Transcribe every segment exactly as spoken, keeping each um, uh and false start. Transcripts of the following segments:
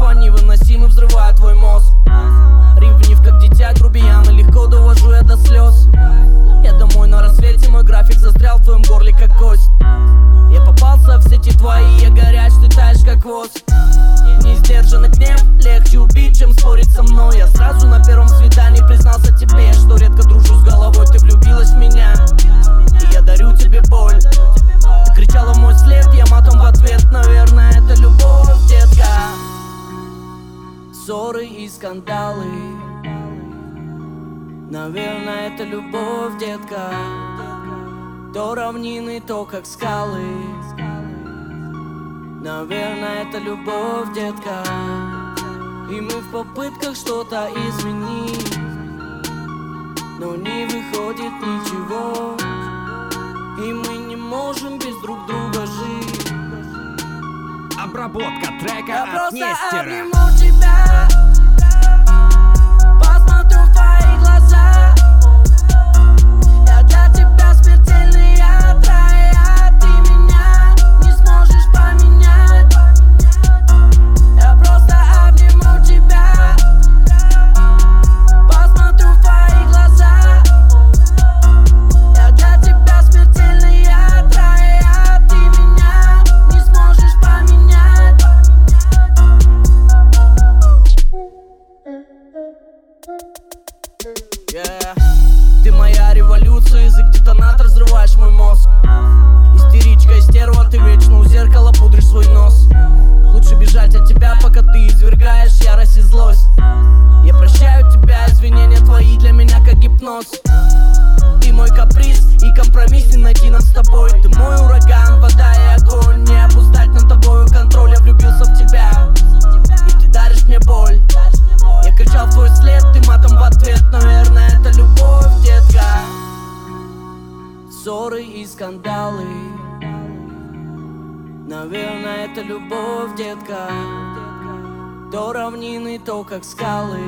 они невыносимы, взрывают твой мозг. Ревнив как дитя, грубиян, и легко довожу я до слез. Я домой на рассвете, мой график застрял в твоем горле как кость. Я попался в сети твои, я горяч, ты таешь как воск. Несдержанный гнев, легче убить, чем спорить со мной. Я сразу на первом свидании признался тебе, что редко дружу с головой, ты влюбилась в меня, и я дарю тебе боль. Ты кричала в мой след, я матом в ответ, наверное, это любовь, детка. Ссоры и скандалы, наверное, это любовь, детка. То равнины, то как скалы, наверное, это любовь, детка. И мы в попытках что-то изменить, но не выходит ничего, и мы не можем без друг друга жить. Обработка трека Я от просто Нестера. обниму тебя, посмотрю в твои глаза. Я для тебя смертельный отрай, а ты меня не сможешь поменять. Я просто обниму тебя, посмотрю в твои глаза. Я для тебя смертельный отрай, а ты меня не сможешь поменять. Yeah. Ты моя революция, язык детонатор, взрываешь мой мозг. Истеричка, стерва, ты вечно у зеркала пудришь свой нос. Лучше бежать от тебя, пока ты извергаешь ярость и злость. Я прощаю тебя, извинения твои для меня как гипноз. Ты мой каприз и компромисс, не найти нам с тобой. Ты мой ураган, вода и огонь, не опускать над тобою контроль. Я влюбился в тебя, и ты даришь мне боль. Я кричал в твой след, ты матом в ответ, наверное, это любовь, детка. Ссоры и скандалы, наверное, это любовь, детка. То равнины, то как скалы,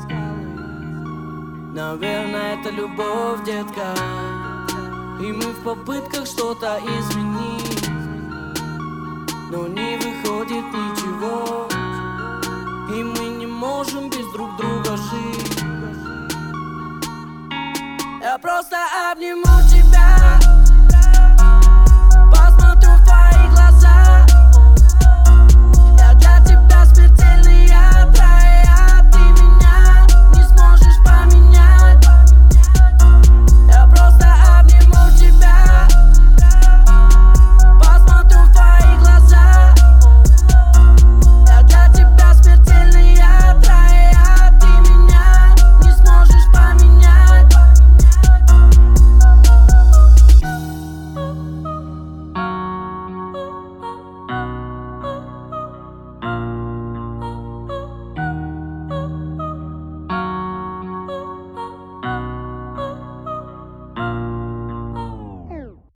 наверное, это любовь, детка. И мы в попытках что-то изменить, но не выходит ничего, и мы не можем без друг друга жить. Я просто обниму